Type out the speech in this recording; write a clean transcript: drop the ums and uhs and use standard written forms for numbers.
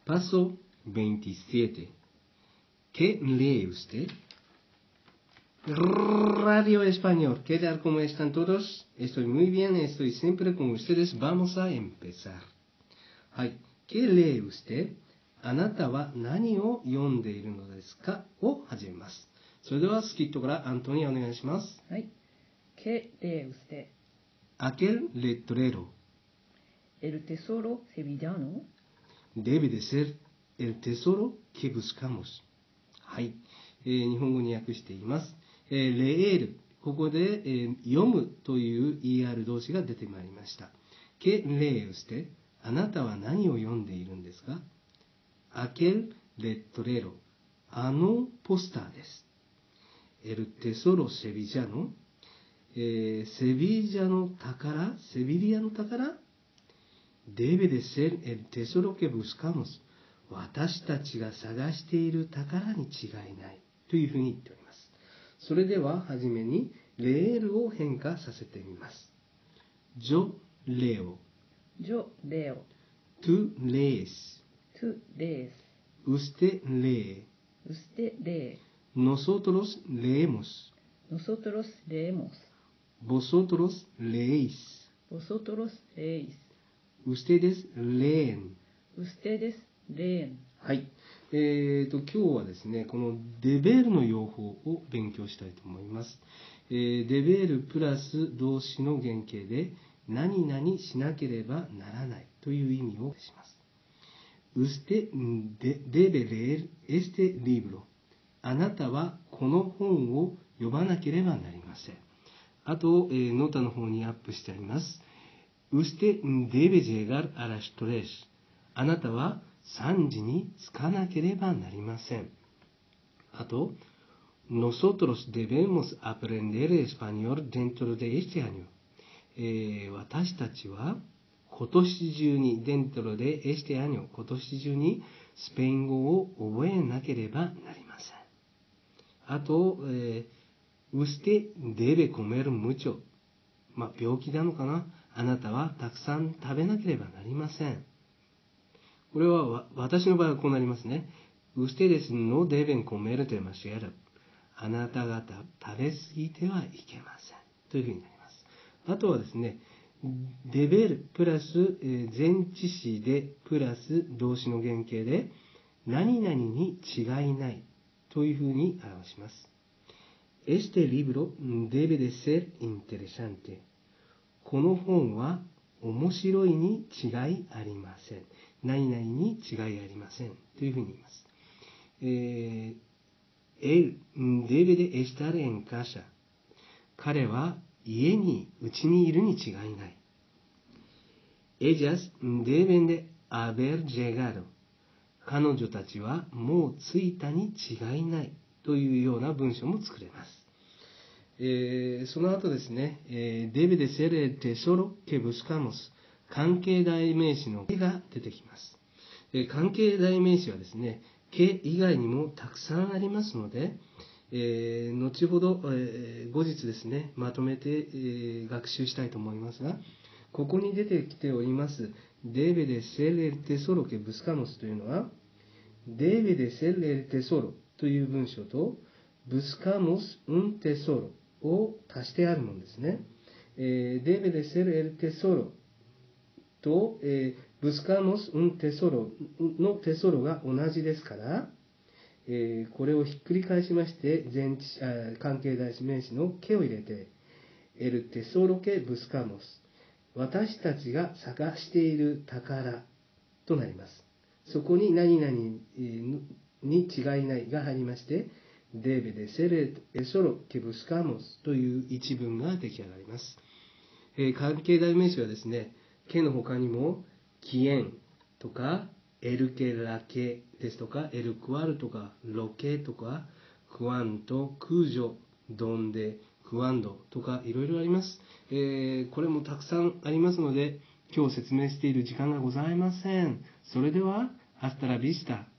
Paso 27. ¿Qué lee usted? Radio Español. ¿Qué tal? ¿Cómo están todos? Estoy muy bien, estoy siempre con ustedes. Vamos a empezar. はい。¿Qué lee usted? あなたは何を読んでいるのですかを始めます。それではスキットからアントニーお願いします。 はい。¿Qué lee usted? Aquel letrero El tesoro sevillano debe de ser el tesoro que buscamos. はい。日本語に訳しています。レール。ここで、読むという ER 動詞が出てまいりました。¿Qué lee usted? あなたは何を読んでいるんですか？ Aquel letrero。あのポスターです。El tesoro sevillano。セビリアの宝、セビリアの宝 debe de ser el tesoro que buscamos。私たちが探している宝に違いないというふうに言っております。それでははじめにレールを変化させてみます。Yo leo. Yo leo. Tú lees. Tú lees. Usted lee. Usted lee. Nosotros leemos. Nosotros leemos. Vosotros leéis. Vosotros leéis. Ustedes leen. Ustedes leen. はい。今日はですね、このデベールの用法を勉強したいと思います。デベールプラス動詞の原型で、何々しなければならないという意味をします。Usted debe leer este libro。あなたはこの本を読まなければなりません。あと、ノータの方にアップしてあります。Usted debe llegar a las 3。あなたは3時に着かなければなりません。あと、Nosotros debemos aprender español dentro de este año。私たちは今年中に、dentro de este año、今年中にスペイン語を覚えなければなりません。あと、Usted debe comer mucho。病気なのかな？あなたはたくさん食べなければなりません。これは私の場合はこうなりますね。Ustedes no deben comer demasiado。あなた方食べ過ぎてはいけません。というふうになります。あとはですね、デベルプラス前置詞でプラス動詞の原型で何々に違いないというふうに表します。Este libro debe de ser interesante。この本は面白いに違いありません。何々に違いありません。というふうに言います。Él debe de estar en casa。彼は家に、うちにいるに違いない。Ellas deben de haber llegado。彼女たちはもう着いたに違いない。というような文章も作れます。その後ですね、debe de ser el tesoro que buscamos。関係代名詞のqueが出てきます。関係代名詞はですね、que以外にもたくさんありますので、後ほど、後日ですね、まとめて、学習したいと思いますが、ここに出てきております、debe de ser el tesoro que buscamos というのは、debe de ser el tesoro という文章と、buscamos un tesoro を足してあるものですね。debe de ser el tesoro と、buscamos un tesoro のテソロが同じですから、これをひっくり返しまして、関係代名詞のqueを入れて、el tesoro que buscamos。私たちが探している宝となります。そこに何々に違いないが入りまして、debe de ser el tesoro que buscamos という一文が出来上がります。関係代名詞はですね、queの他にも、quién とか、el que la que ですとか、el cual とか、lo que とか、cuánto、cuyo、donde、cuándo とかいろいろあります。これもたくさんありますので、今日説明している時間がございません。それでは、hasta la vista。